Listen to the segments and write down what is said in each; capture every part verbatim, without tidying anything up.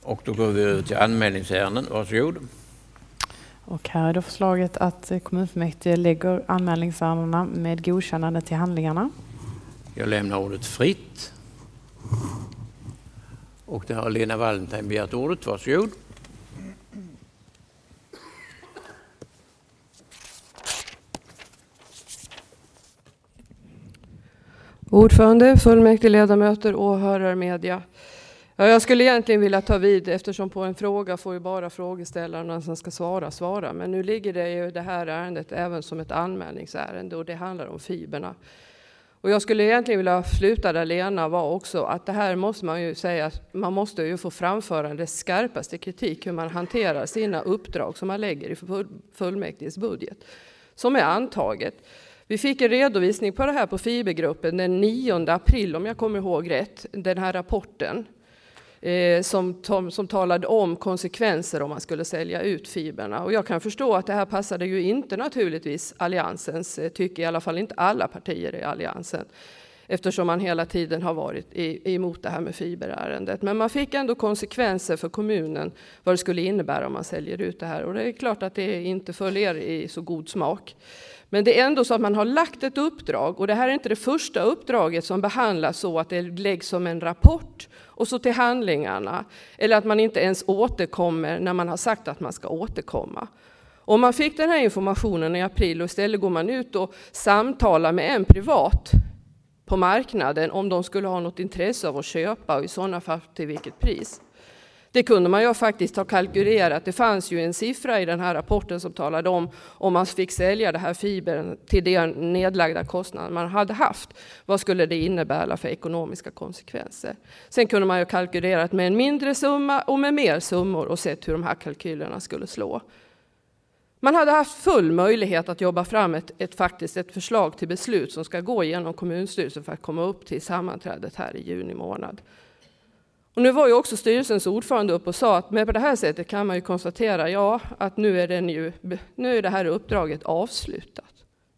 Och då går vi över till anmälningsärenden. Varsågod. Och här är då förslaget att kommunfullmäktige lägger anmälningsärendena med godkännande till handlingarna. Jag lämnar ordet fritt. Och det har Lena Wallentheim begärt ordet. Varsågod. Ordförande, fullmäktige, ledamöter, åhörare, media. Ja, jag skulle egentligen vilja ta vid, eftersom på en fråga får ju bara frågeställaren som ska svara, svara. Men nu ligger det ju det här ärendet även som ett anmälningsärende och det handlar om fiberna. Och jag skulle egentligen vilja sluta där Lena var också, att det här måste man ju säga, man måste ju få framföra det skarpaste kritik hur man hanterar sina uppdrag som man lägger i fullmäktiges budget, som är antaget. Vi fick en redovisning på det här på fibergruppen den nionde april, om jag kommer ihåg rätt, den här rapporten eh, som, tom, som talade om konsekvenser om man skulle sälja ut fiberna. Och jag kan förstå att det här passade ju inte naturligtvis alliansens, tycker i alla fall inte alla partier i alliansen, eftersom man hela tiden har varit i, emot det här med fiberärendet. Men man fick ändå konsekvenser för kommunen vad det skulle innebära om man säljer ut det här. Och det är klart att det inte följer i så god smak. Men det är ändå så att man har lagt ett uppdrag, och det här är inte det första uppdraget som behandlas så att det läggs som en rapport och så till handlingarna. Eller att man inte ens återkommer när man har sagt att man ska återkomma. Om man fick den här informationen i april och istället går man ut och samtalar med en privat på marknaden om de skulle ha något intresse av att köpa och i sådana fall till vilket pris. Det kunde man ju faktiskt ha kalkylerat. Det fanns ju en siffra i den här rapporten som talade om om man fick sälja det här fibern till den nedlagda kostnaden man hade haft. Vad skulle det innebära för ekonomiska konsekvenser? Sen kunde man ju kalkylerat med en mindre summa och med mer summor och sett hur de här kalkylerna skulle slå. Man hade haft full möjlighet att jobba fram ett, ett, faktiskt ett förslag till beslut som ska gå igenom kommunstyrelsen för att komma upp till sammanträdet här i juni månad. Och nu var ju också styrelsens ordförande upp och sa att med på det här sättet kan man ju konstatera ja, att nu är, den ju, nu är det här uppdraget avslutat.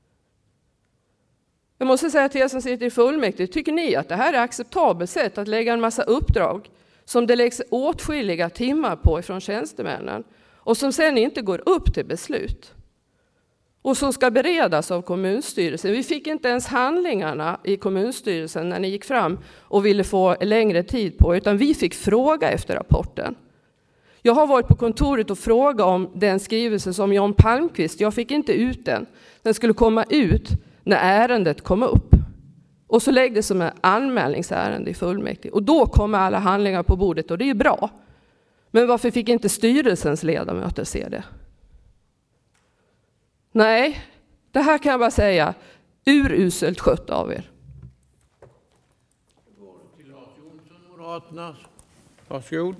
Jag måste säga till er som sitter i fullmäktige, tycker ni att det här är acceptabelt sätt att lägga en massa uppdrag som det läggs åtskilliga timmar på ifrån tjänstemännen och som sen inte går upp till beslut? Och som ska beredas av kommunstyrelsen. Vi fick inte ens handlingarna i kommunstyrelsen när ni gick fram och ville få längre tid på, utan vi fick fråga efter rapporten. Jag har varit på kontoret och frågat om den skrivelse som Jan Palmqvist, jag fick inte ut den. Den skulle komma ut när ärendet kom upp. Och så läggs det som en anmälningsärende i fullmäktige. Och då kommer alla handlingar på bordet och det är bra. Men varför fick inte styrelsens ledamöter se det? Nej, det här kan jag bara säga, uruselt skött av er. Till Lars Jonsson, Moderaterna. Varsågod.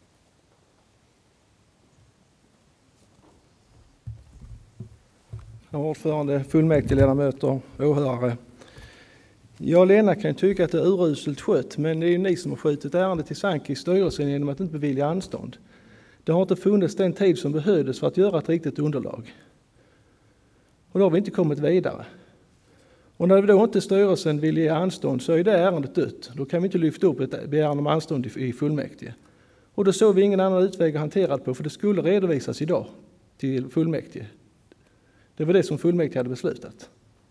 Ordförande, fullmäktige, ledamöter, åhörare. Jag och Lena kan tycka att det är uruselt skött, men det är ni som har skjutit ärendet till sank i styrelsen genom att inte bevilja anstånd. Det har inte funnits den tid som behövdes för att göra ett riktigt underlag. Och då har vi inte kommit vidare. Och när då inte styrelsen vill ge anstånd så är det ärendet dött. Då kan vi inte lyfta upp ett begäran om anstånd i fullmäktige. Och då såg vi ingen annan utväg att hantera det på, för det skulle redovisas idag till fullmäktige. Det var det som fullmäktige hade beslutat.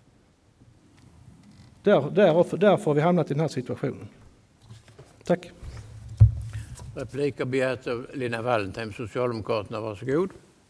Där, där, därför har vi hamnat i den här situationen. Tack. Replik har begärt av Lena Wallentheim, Socialdemokraterna. Varsågod.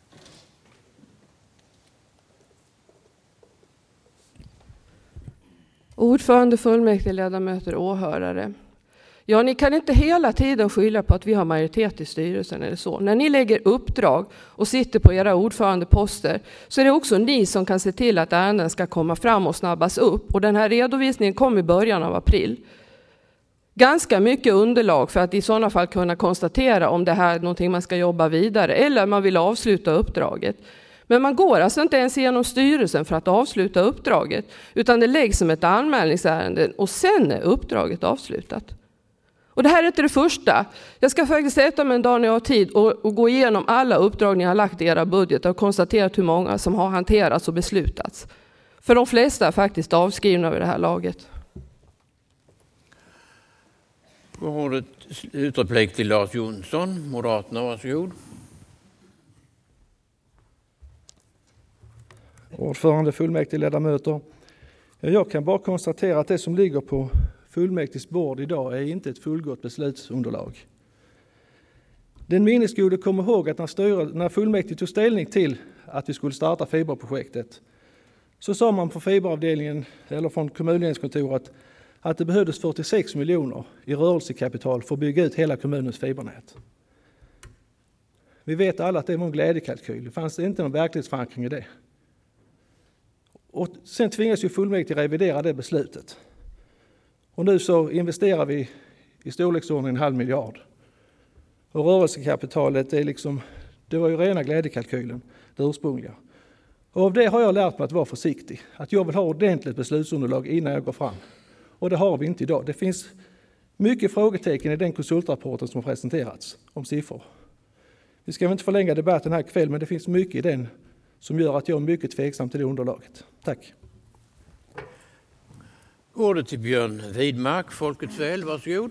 Ordförande, fullmäktige, ledamöter, åhörare. Ja, ni kan inte hela tiden skylla på att vi har majoritet i styrelsen eller så. När ni lägger uppdrag och sitter på era ordförandeposter så är det också ni som kan se till att ärenden ska komma fram och snabbas upp. Och den här redovisningen kom i början av april. Ganska mycket underlag för att i sådana fall kunna konstatera om det här är någonting man ska jobba vidare eller man vill avsluta uppdraget. Men man går alltså inte ens igenom styrelsen för att avsluta uppdraget, utan det läggs som ett anmälningsärende och sen är uppdraget avslutat. Och det här är inte det första. Jag ska faktiskt sätta mig en dag när jag har tid och, och gå igenom alla uppdrag ni har lagt i era budgetar och konstaterat hur många som har hanterats och beslutats. För de flesta är faktiskt avskrivna vid det här laget. Går ordet utreplik till Lars Jonsson, Moderaterna, varsågod. Ordförande, fullmäktige, ledamöter. Jag kan bara konstatera att det som ligger på fullmäktiges bord idag är inte ett fullgott beslutsunderlag. Den minnesgode kommer ihåg att när, styr, när fullmäktige tog ställning till att vi skulle starta fiberprojektet, så sa man på fiberavdelningen eller från kommunledningskontoret att det behövdes fyrtiosex miljoner i rörelsekapital för att bygga ut hela kommunens fibernät. Vi vet alla att det var en glädjekalkyl. Det fanns inte någon verklighetsförankring i det. Och sen tvingas ju fullmäktige revidera det beslutet. Och nu så investerar vi i storleksordningen en halv miljard. Och rörelsekapitalet är liksom, det var ju rena glädjekalkylen, det ursprungliga. Och av det har jag lärt mig att vara försiktig. Att jag vill ha ordentligt beslutsunderlag innan jag går fram. Och det har vi inte idag. Det finns mycket frågetecken i den konsultrapporten som har presenterats om siffror. Vi ska väl inte förlänga debatten här kväll, men det finns mycket i den som gör att jag är mycket tveksam till det underlaget. Tack. Ordet till Björn Widmark, Folkets väl, varsågod.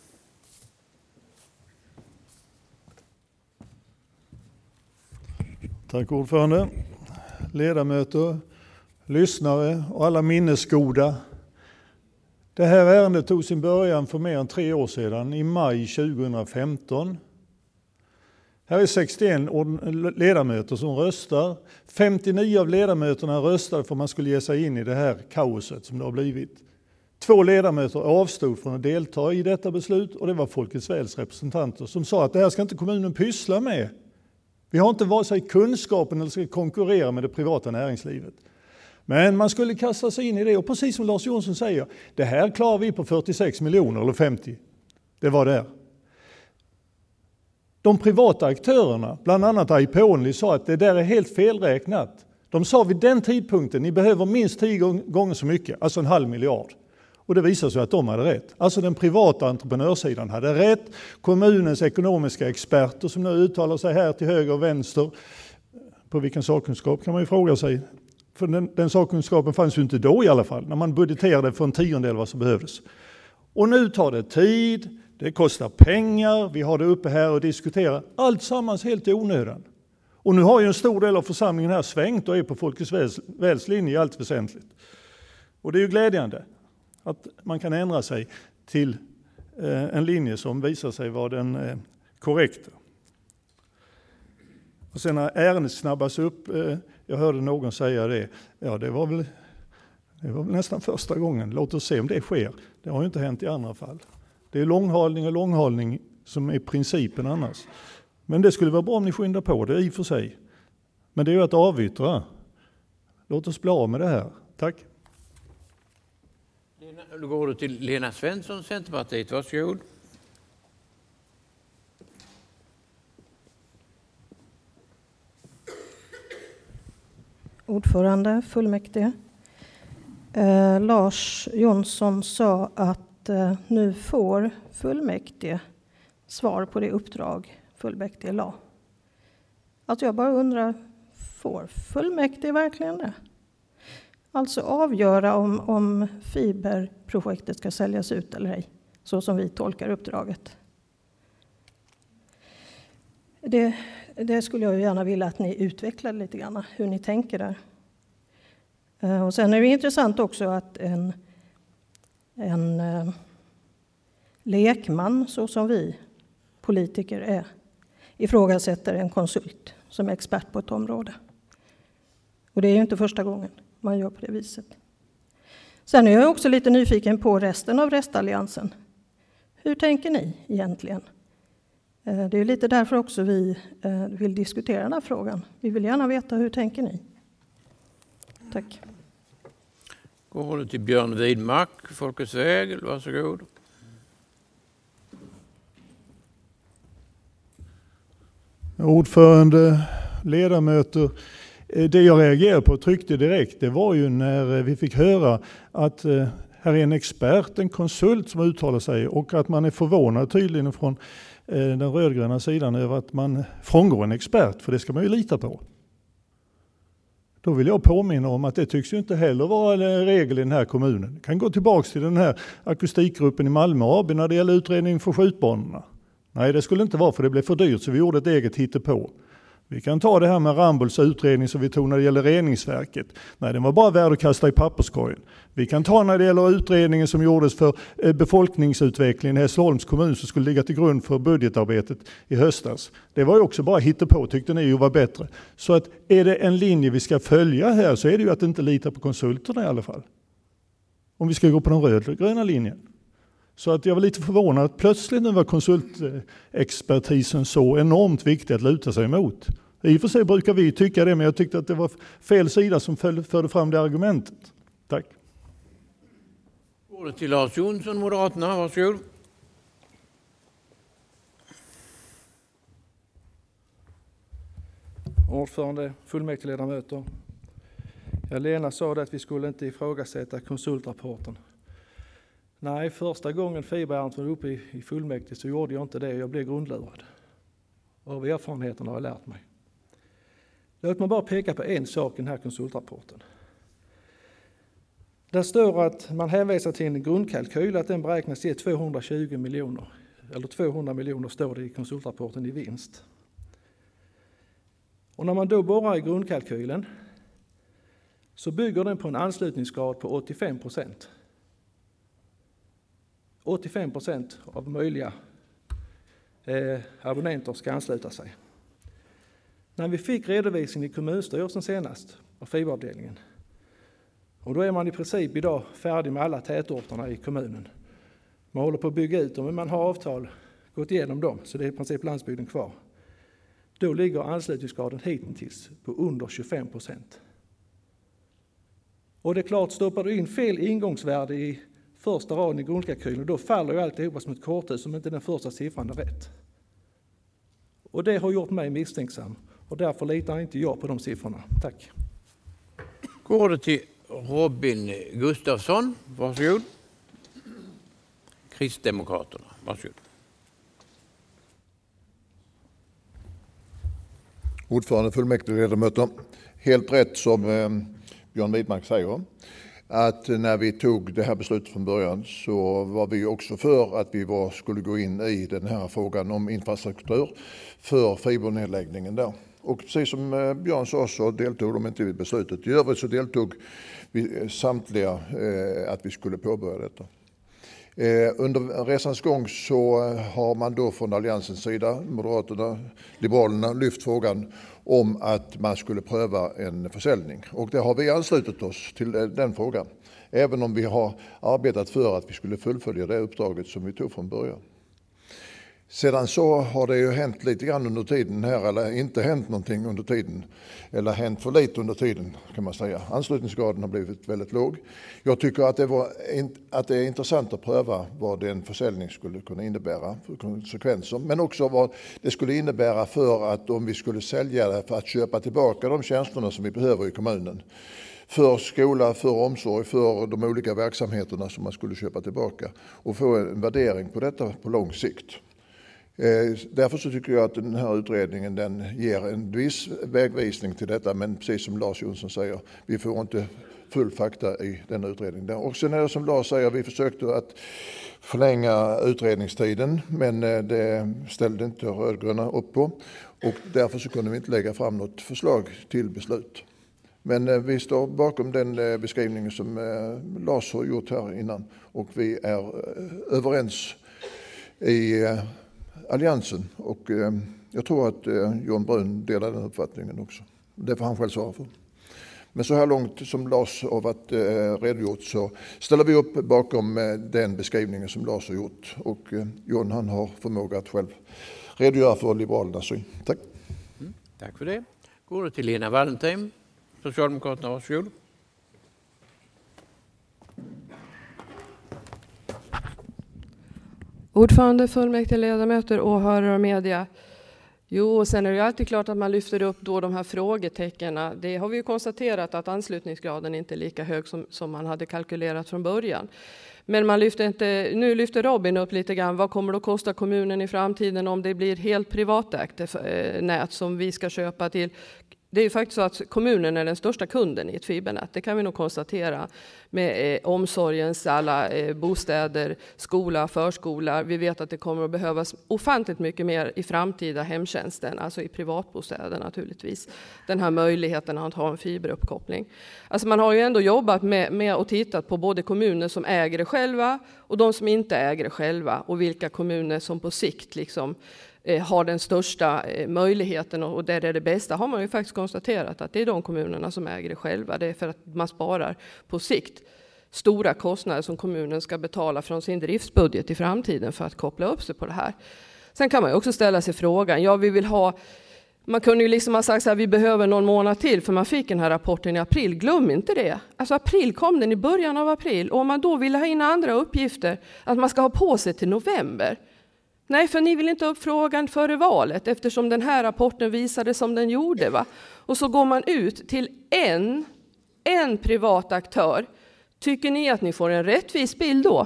Tack ordförande, ledamöter, lyssnare och alla minnesgoda. Det här ärendet tog sin början för mer än tre år sedan, i maj tjugohundrafemton. Här är sextioen ledamöter som röstar. femtionio av ledamöterna röstade för att man skulle ge sig in i det här kaoset som det har blivit. Två ledamöter avstod från att delta i detta beslut, och det var Folkets väls representanter som sa att det här ska inte kommunen pyssla med. Vi har inte vare sig kunskapen eller ska konkurrera med det privata näringslivet. Men man skulle kasta sig in i det, och precis som Lars Jonsson säger, det här klarar vi på fyrtiosex miljoner eller femtio. Det var det. De privata aktörerna, bland annat I P Only, sa att det där är helt felräknat. De sa vid den tidpunkten, ni behöver minst tio gånger så mycket, alltså en halv miljard. Och det visade sig att de hade rätt. Alltså den privata entreprenörssidan hade rätt. Kommunens ekonomiska experter som nu uttalar sig här till höger och vänster, på vilken sakkunskap kan man ju fråga sig. För den, den sakkunskapen fanns ju inte då i alla fall, när man budgeterade för en tiondel vad som behövdes. Och nu tar det tid, det kostar pengar, vi har det uppe här och diskuterar. Allt sammans helt i onödan. Och nu har ju en stor del av församlingen här svängt och är på Folkets väls, väls linje i allt väsentligt. Och det är ju glädjande att man kan ändra sig till eh, en linje som visar sig vara den eh, korrekta. Och sen när ärendet snabbas upp, eh, jag hörde någon säga det, ja det var väl, det var väl nästan första gången, låt oss se om det sker. Det har ju inte hänt i andra fall. Det är långhalning och långhalning som är principen annars. Men det skulle vara bra om ni skyndar på det i och för sig. Men det är ju att avyttra. Låt oss bli av med det här. Tack. Då går du till Lena Svensson, Centerpartiet. Varsågod. Ordförande, fullmäktige. Eh, Lars Jonsson sa att eh, nu får fullmäktige svar på det uppdrag fullmäktige la. Alltså jag bara undrar, får fullmäktige verkligen det? Alltså avgöra om, om fiberprojektet ska säljas ut eller ej, så som vi tolkar uppdraget. Det, det skulle jag gärna vilja att ni utvecklar lite grann, hur ni tänker där. Och sen är det intressant också att en, en eh, lekman, så som vi politiker är, ifrågasätter en konsult som är expert på ett område. Och det är ju inte första gången man gör på det viset. Sen är jag också lite nyfiken på resten av restalliansen. Hur tänker ni egentligen? Det är lite därför också vi vill diskutera den här frågan. Vi vill gärna veta, hur tänker ni? Tack. Går du till Björn Widmark, Folkets väg, varsågod. Ordförande, ledamöter, det jag reagerade på och tryckte direkt, det var ju när vi fick höra att här är en expert, en konsult som uttalar sig, och att man är förvånad tydligen från den rödgröna sidan över att man frångår en expert, för det ska man ju lita på. Då vill jag påminna om att det tycks ju inte heller vara en regel i den här kommunen. Jag kan gå tillbaka till den här akustikgruppen i Malmö A B när det gäller utredningen för skjutbanorna. Nej, det skulle inte vara, för det blev för dyrt, så vi gjorde ett eget hittepå. Vi kan ta det här med Rambolls utredning som vi tog när det gäller reningsverket. Nej, den var bara värd att kasta i papperskorgen. Vi kan ta när det gäller utredningen som gjordes för befolkningsutvecklingen i Hässleholms kommun som skulle ligga till grund för budgetarbetet i höstas. Det var ju också bara hittepå, tyckte ni ju var bättre. Så att är det en linje vi ska följa här så är det ju att inte lita på konsulterna i alla fall. Om vi ska gå på den rödgröna linjen. Så att jag var lite förvånad att plötsligt nu var konsultexpertisen så enormt viktig att luta sig emot. I och för sig brukar vi tycka det, men jag tyckte att det var fel sida som förde fram det argumentet. Tack. Ordet till Lars Jonsson, Moderaterna. Varsågod. Ordförande, fullmäktigeledamöter. Ja, Lena sa det att vi skulle inte ifrågasätta konsultrapporten. Nej, första gången fiberärendet var uppe i, i fullmäktige så gjorde jag inte det. Jag blev grundlurad. Av erfarenheten har jag lärt mig. Låt mig bara peka på en sak i den här konsultrapporten. Där står att man hänvisar till en grundkalkyl att den beräknas ge tvåhundratjugo miljoner. Eller tvåhundra miljoner står det i konsultrapporten i vinst. Och när man då borrar i grundkalkylen så bygger den på en anslutningsgrad på åttiofem procent. åttiofem procent av möjliga eh, abonnenter ska ansluta sig. När vi fick redovisning i kommunstyrelsen senast av fiberavdelningen, och då är man i princip idag färdig med alla tätorterna i kommunen. Man håller på att bygga ut dem, men man har avtal gått igenom dem, så det är i princip landsbygden kvar. Då ligger anslutningsgraden hittills på under tjugofem procent. Och det är klart, stoppar du in fel ingångsvärde i första raden i grundkalkylen, då faller ju alltihopa som ett korthus om inte den första siffran är rätt. Och det har gjort mig misstänksam, och därför litar inte jag på de siffrorna. Tack. Går det till Robin Gustafsson. Varsågod. Kristdemokraterna. Varsågod. Ordförande, fullmäktigeledamöter. Helt rätt som eh, Björn Widmark säger. Att när vi tog det här beslutet från början så var vi också för att vi var, skulle gå in i den här frågan om infrastruktur för fibernedläggningen där. Och precis som Björn sa så deltog de inte i beslutet. I övrigt så deltog vi samtliga eh, att vi skulle påbörja detta. Eh, under resans gång så har man då från Alliansens sida, Moderaterna, Liberalerna, lyft frågan om att man skulle pröva en försäljning. Och det har vi anslutit oss till den frågan. Även om vi har arbetat för att vi skulle fullfölja det uppdraget som vi tog från början. Sedan så har det ju hänt lite grann under tiden här, eller inte hänt någonting under tiden, eller hänt för lite under tiden kan man säga. Anslutningsgraden har blivit väldigt låg. Jag tycker att det, var, att det är intressant att pröva vad en försäljning skulle kunna innebära för konsekvenser, men också vad det skulle innebära för att om vi skulle sälja det för att köpa tillbaka de tjänsterna som vi behöver i kommunen. För skola, för omsorg, för de olika verksamheterna som man skulle köpa tillbaka och få en värdering på detta på lång sikt. Därför så tycker jag att den här utredningen den ger en viss vägvisning till detta, men precis som Lars Jonsson säger, vi får inte full fakta i den utredningen. Och sen är det som Lars säger, vi försökte att förlänga utredningstiden, men det ställde inte rödgröna upp på och därför så kunde vi inte lägga fram något förslag till beslut. Men vi står bakom den beskrivningen som Lars har gjort här innan och vi är överens i Alliansen och eh, jag tror att eh, Jon Brun delar den uppfattningen också. Det får han själv svara för. Men så här långt som Lars har varit eh, redogjort så ställer vi upp bakom eh, den beskrivningen som Lars har gjort. Och eh, Jon han har förmåga att själv redogöra för Liberalernas syn. Tack. Mm, tack för det. Går det till Lena Wallentheim, Socialdemokraterna, varsågod. Ordförande, fullmäktige, ledamöter, åhörare och media. Jo, sen är det ju alltid klart att man lyfter upp då de här frågetecknen. Det har vi ju konstaterat att anslutningsgraden inte är lika hög som, som man hade kalkylerat från början. Men man lyfter inte, nu lyfter Robin upp lite grann, vad kommer det att kosta kommunen i framtiden om det blir helt privatägt nät som vi ska köpa till Det är ju faktiskt så att kommunen är den största kunden i ett fibernät. Det kan vi nog konstatera med eh, omsorgens alla eh, bostäder, skola, förskola. Vi vet att det kommer att behövas ofantligt mycket mer i framtida hemtjänsten, alltså i privatbostäder naturligtvis. Den här möjligheten att ha en fiberuppkoppling. Alltså man har ju ändå jobbat med, med och tittat på både kommuner som äger det själva och de som inte äger det själva. Och vilka kommuner som på sikt liksom har den största möjligheten och där det är det bästa, har man ju faktiskt konstaterat att det är de kommunerna som äger det själva. Det är för att man sparar på sikt stora kostnader som kommunen ska betala från sin driftsbudget i framtiden för att koppla upp sig på det här. Sen kan man ju också ställa sig frågan, ja vi vill ha, man kunde ju liksom ha sagt så här, vi behöver någon månad till för man fick den här rapporten i april. Glöm inte det. Alltså april kom den i början av april och om man då vill ha in andra uppgifter, att man ska ha på sig till november. Nej, för ni vill inte upp frågan före valet eftersom den här rapporten visade som den gjorde. Va? Och så går man ut till en, en privat aktör. Tycker ni att ni får en rättvis bild då?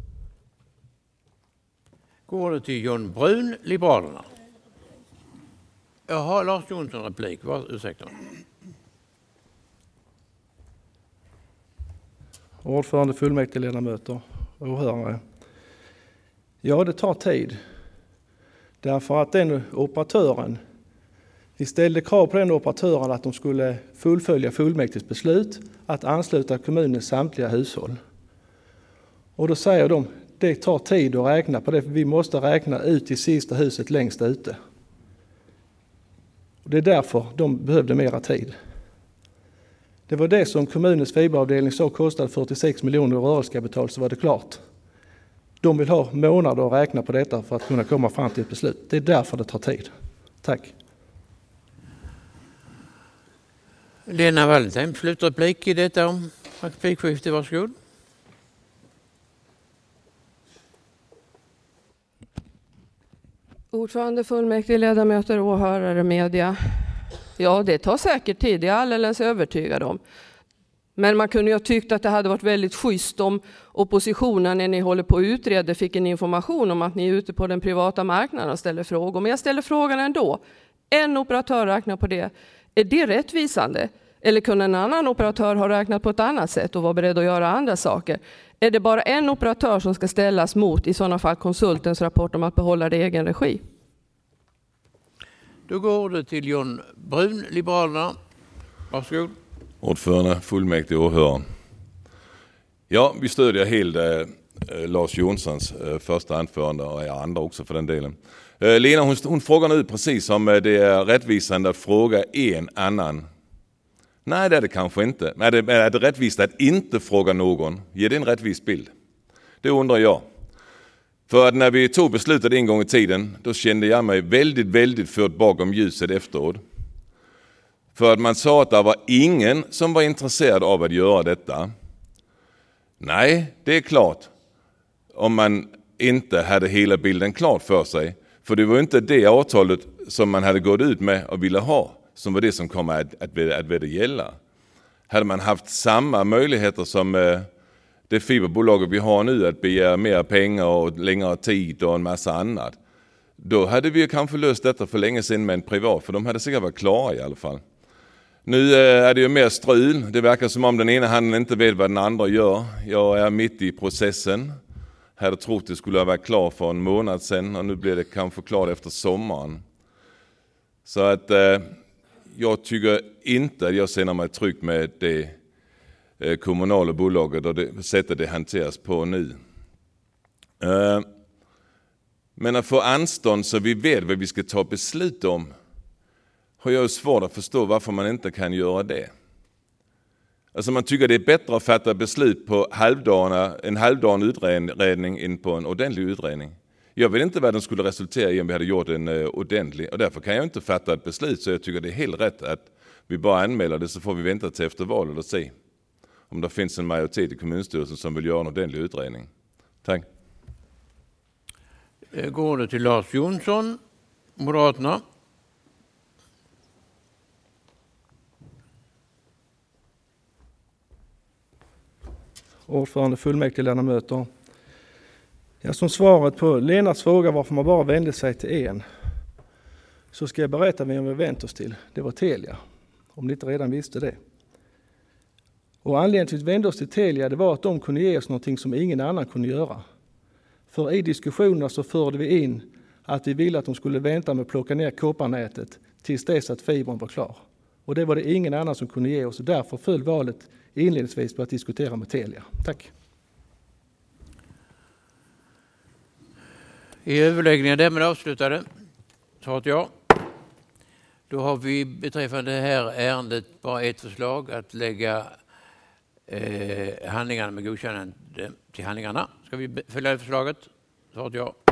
Går det till John Brun, Liberalerna. Jaha, Lars Jonsson replik. Var, ursäkta. Ordförande, fullmäktigeledamöter, åhörare. Ja, det tar tid. Därför att den operatören, vi ställde krav på den operatören att de skulle fullfölja fullmäktiges beslut att ansluta kommunens samtliga hushåll. Och då säger de, det tar tid att räkna på det, för vi måste räkna ut i sista huset längst ute. Och det är därför de behövde mera tid. Det var det som kommunens fiberavdelning så kostade fyrtiosex miljoner i rörelsekapital, så var det klart. De vill ha månader att räkna på detta för att kunna komma fram till ett beslut. Det är därför det tar tid. Tack. Lena Wallentheim, slutreplik i detta om replikskifte. Varsågod. Ordförande, fullmäktige, ledamöter, åhörare, media. Ja, det tar säkert tid. Det är alldeles övertygad om. Men man kunde ju ha tyckt att det hade varit väldigt schysst om oppositionen när ni håller på att utreda fick en information om att ni är ute på den privata marknaden och ställer frågor. Men jag ställer frågan ändå. En operatör räknar på det. Är det rättvisande? Eller kunde en annan operatör ha räknat på ett annat sätt och vara beredd att göra andra saker? Är det bara en operatör som ska ställas mot i sådana fall konsultens rapport om att behålla det i egen regi? Då går det till John Brun, Liberalerna. Varsågod. Ordförande, fullmäktige och åhörare. Ja, vi stödjer helt eh, Lars Jonssons eh, första anförande och ja, andra också för den delen. Eh, Lena, hon, hon frågar nu precis om eh, det är rättvisande att fråga en annan. Nej, det är det kanske inte. Är det, är det rättvist att inte fråga någon? Ger det en rättvis bild? Det undrar jag. För att när vi tog beslutet en gång i tiden, då kände jag mig väldigt, väldigt fört bakom ljuset efteråt. För att man sa att det var ingen som var intresserad av att göra detta. Nej, det är klart. Om man inte hade hela bilden klart för sig. För det var inte det avtalet som man hade gått ut med och ville ha som var det som kom att, att, att, att gälla. Hade man haft samma möjligheter som eh, det fiberbolaget vi har nu att begära mer pengar och längre tid och en massa annat. Då hade vi kanske löst detta för länge sedan med en privat, för de hade säkert varit klara i alla fall. Nu är det ju mer strul. Det verkar som om den ena handen inte vet vad den andra gör. Jag är mitt i processen. Jag hade trott att det skulle ha varit klar för en månad sedan och nu blir det kanske klart efter sommaren. Så att eh, jag tycker inte att jag känner mig trygg med det eh, kommunala bolaget och det sättet det hanteras på nu. Eh, men att få anstånd så vi vet vad vi ska ta beslut om har jag svårt att förstå varför man inte kan göra det. Alltså man tycker det är bättre att fatta beslut på halvdagarna, en halvdan utredning än på en ordentlig utredning. Jag vet inte vad den skulle resultera i om vi hade gjort en uh, ordentlig. Och därför kan jag inte fatta ett beslut, så jag tycker det är helt rätt att vi bara anmäler det, så får vi vänta till efter valet och se om det finns en majoritet i kommunstyrelsen som vill göra en ordentlig utredning. Tack. Går det till Lars Jonsson, Moderaterna. Ordförande, fullmäktigeledamöter. Ja, som svaret på Lenas fråga varför man bara vände sig till en, så ska jag berätta vem vi vänt oss till. Det var Telia. om ni inte redan visste det. Och anledningen till att vi vände oss till Telia det var att de kunde ge oss någonting som ingen annan kunde göra. För i diskussionerna så förde vi in att vi ville att de skulle vänta med att plocka ner kopparnätet tills dess att fibern var klar. Och det var det ingen annan som kunde ge oss och därför föll valet inledningsvis på att diskutera med Telia. Tack. I överläggningen därmed avslutade. Svaret ja. Då har vi beträffande det här ärendet bara ett förslag att lägga eh, handlingarna med godkännande till handlingarna. Ska vi följa det förslaget? Svaret ja.